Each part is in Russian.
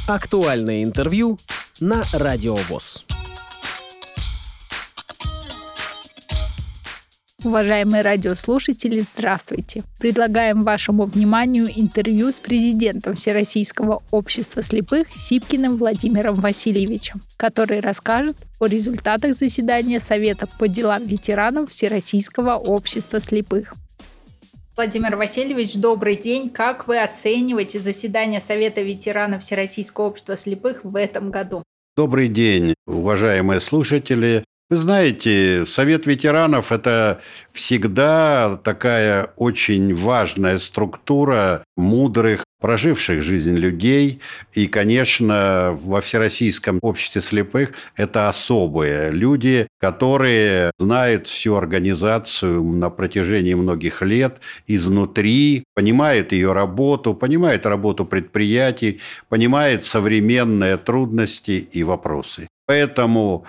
Актуальное интервью на Радио ВОС. Уважаемые радиослушатели, здравствуйте! Предлагаем вашему вниманию интервью с президентом Всероссийского общества слепых Сипкиным Владимиром Васильевичем, который расскажет о результатах заседания Совета по делам ветеранов Всероссийского общества слепых. Владимир Васильевич, добрый день. Как вы оцениваете заседание Совета ветеранов Всероссийского общества слепых в этом году? Добрый день, уважаемые слушатели. Вы знаете, Совет ветеранов – это всегда такая очень важная структура мудрых, проживших жизнь людей. И, конечно, во Всероссийском обществе слепых это особые люди, которые знают всю организацию на протяжении многих лет изнутри, понимают ее работу, понимают работу предприятий, понимают современные трудности и вопросы. Поэтому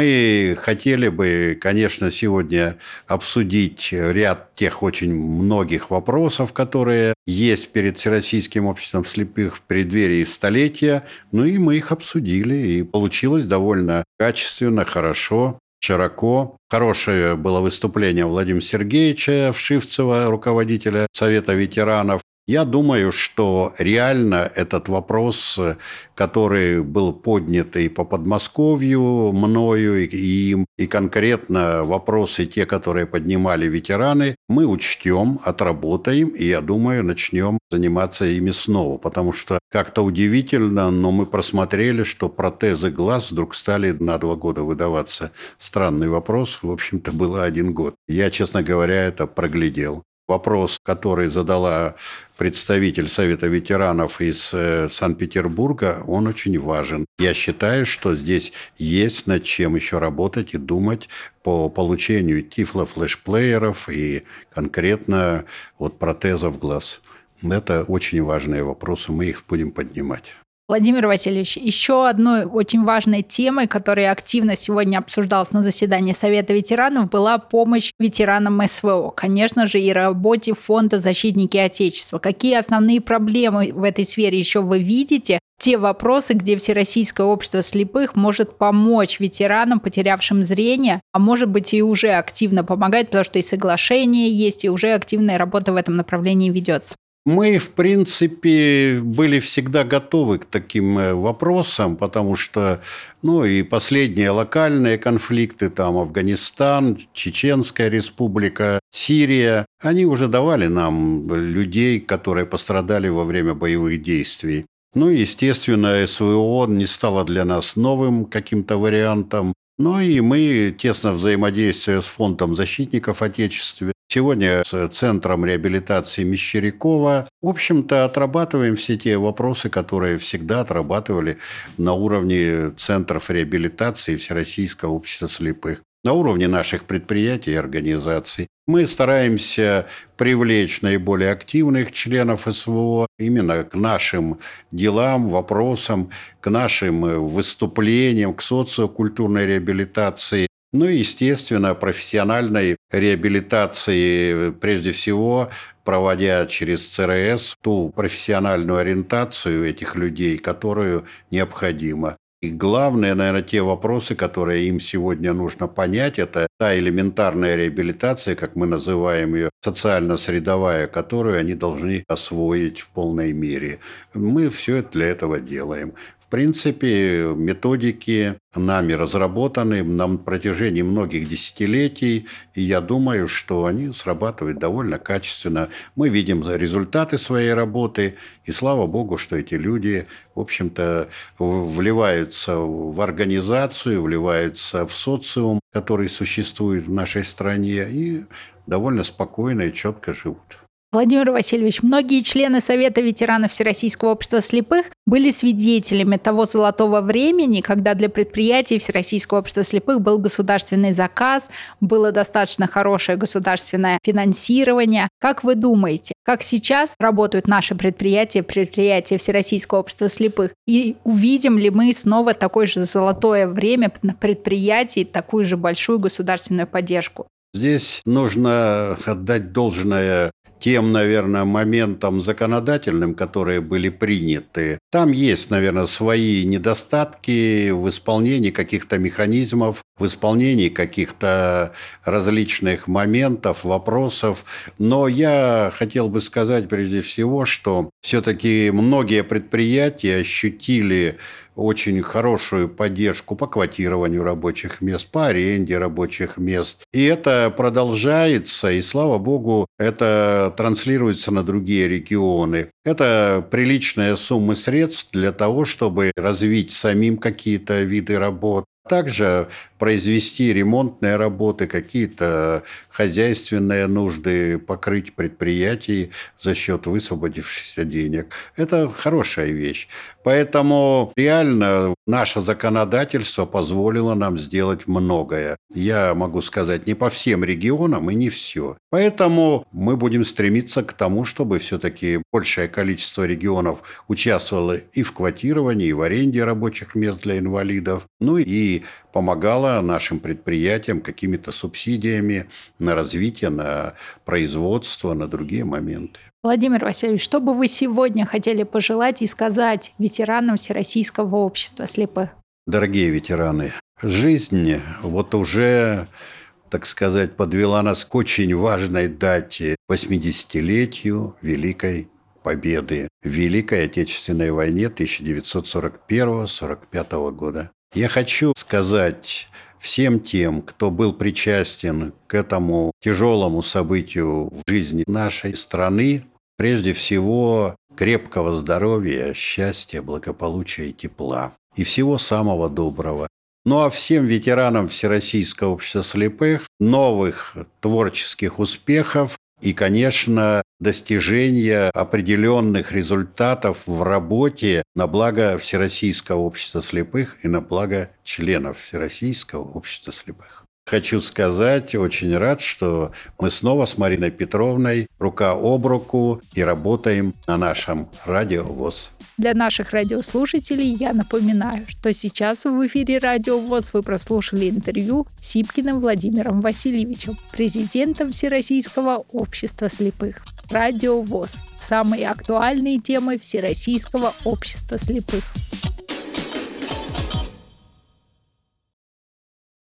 мы хотели бы, конечно, сегодня обсудить ряд тех очень многих вопросов, которые есть перед Всероссийским обществом слепых в преддверии столетия. Ну и мы их обсудили, и получилось довольно качественно, хорошо, широко. Хорошее было выступление Владимира Сергеевича Вшивцева, руководителя Совета ветеранов. Я думаю, что реально этот вопрос, который был поднят и по Подмосковью мною, и им, и конкретно вопросы те, которые поднимали ветераны, мы учтем, отработаем, и, я думаю, начнем заниматься ими снова. Потому что как-то удивительно, но мы просмотрели, что протезы глаз вдруг стали на 2 года выдаваться. Странный вопрос, в общем-то, было 1 год. Я, честно говоря, это проглядел. Вопрос, который задала представитель Совета ветеранов из Санкт-Петербурга, он очень важен. Я считаю, что здесь есть над чем еще работать и думать по получению тифлофлешплееров и конкретно протезов глаз. Это очень важные вопросы, мы их будем поднимать. Владимир Васильевич, еще одной очень важной темой, которая активно сегодня обсуждалась на заседании Совета ветеранов, была помощь ветеранам СВО. Конечно же, и работе фонда «Защитники Отечества». Какие основные проблемы в этой сфере еще вы видите? Те вопросы, где Всероссийское общество слепых может помочь ветеранам, потерявшим зрение, а может быть и уже активно помогает, потому что и соглашение есть, и уже активная работа в этом направлении ведется. Мы, в принципе, были всегда готовы к таким вопросам, потому что, и последние локальные конфликты, там Афганистан, Чеченская республика, Сирия, они уже давали нам людей, которые пострадали во время боевых действий. Естественно, СВО не стало для нас новым каким-то вариантом. И мы тесно взаимодействуем с фондом защитников Отечества. Сегодня с Центром реабилитации Мещерякова, в общем-то, отрабатываем все те вопросы, которые всегда отрабатывали на уровне центров реабилитации Всероссийского общества слепых, на уровне наших предприятий и организаций. Мы стараемся привлечь наиболее активных членов СВО именно к нашим делам, вопросам, к нашим выступлениям, к социокультурной реабилитации. Естественно, профессиональной реабилитации, прежде всего, проводя через ЦРС ту профессиональную ориентацию этих людей, которую необходимо. И главное, наверное, те вопросы, которые им сегодня нужно понять, это та элементарная реабилитация, как мы называем ее, социально-средовая, которую они должны освоить в полной мере. Мы все это для этого делаем. В принципе, методики нами разработаны на протяжении многих десятилетий, и я думаю, что они срабатывают довольно качественно. Мы видим результаты своей работы, и слава богу, что эти люди, в общем-то, вливаются в организацию, вливаются в социум, который существует в нашей стране, и довольно спокойно и четко живут. Владимир Васильевич, многие члены Совета ветеранов Всероссийского общества слепых были свидетелями того золотого времени, когда для предприятий Всероссийского общества слепых был государственный заказ, было достаточно хорошее государственное финансирование. Как вы думаете, как сейчас работают наши предприятия Всероссийского общества слепых? И увидим ли мы снова такое же золотое время на предприятии, такую же большую государственную поддержку? Здесь нужно отдать должное тем, наверное, моментам законодательным, которые были приняты Там есть, наверное, свои недостатки в исполнении каких-то механизмов, в исполнении каких-то различных моментов, вопросов. Но я хотел бы сказать прежде всего, что все-таки многие предприятия ощутили очень хорошую поддержку по квотированию рабочих мест, по аренде рабочих мест. И это продолжается, и, слава богу, это транслируется на другие регионы. Это приличная сумма средств для того, чтобы развить самим какие-то виды работ. Также произвести ремонтные работы, какие-то хозяйственные нужды, покрыть предприятий за счет высвободившихся денег. Это хорошая вещь. Поэтому реально наше законодательство позволило нам сделать многое. Я могу сказать, не по всем регионам и не все. Поэтому мы будем стремиться к тому, чтобы все-таки большее количество регионов участвовало и в квотировании, и в аренде рабочих мест для инвалидов, ну и помогала нашим предприятиям какими-то субсидиями на развитие, на производство, на другие моменты. Владимир Васильевич, что бы вы сегодня хотели пожелать и сказать ветеранам Всероссийского общества слепых? Дорогие ветераны, жизнь вот уже, так сказать, подвела нас к очень важной дате – 80-летию Великой Победы в Великой Отечественной войне 1941-1945 года. Я хочу сказать всем тем, кто был причастен к этому тяжелому событию в жизни нашей страны, прежде всего крепкого здоровья, счастья, благополучия и тепла. И всего самого доброго. Ну а всем ветеранам Всероссийского общества слепых новых творческих успехов и, конечно, достижения определенных результатов в работе на благо Всероссийского общества слепых и на благо членов Всероссийского общества слепых. Хочу сказать, очень рад, что мы снова с Мариной Петровной рука об руку и работаем на нашем Радио ВОС. Для наших радиослушателей я напоминаю, что сейчас в эфире Радио ВОС вы прослушали интервью с Сипкиным Владимиром Васильевичем, президентом Всероссийского общества слепых. Радио ВОС. Самые актуальные темы Всероссийского общества слепых.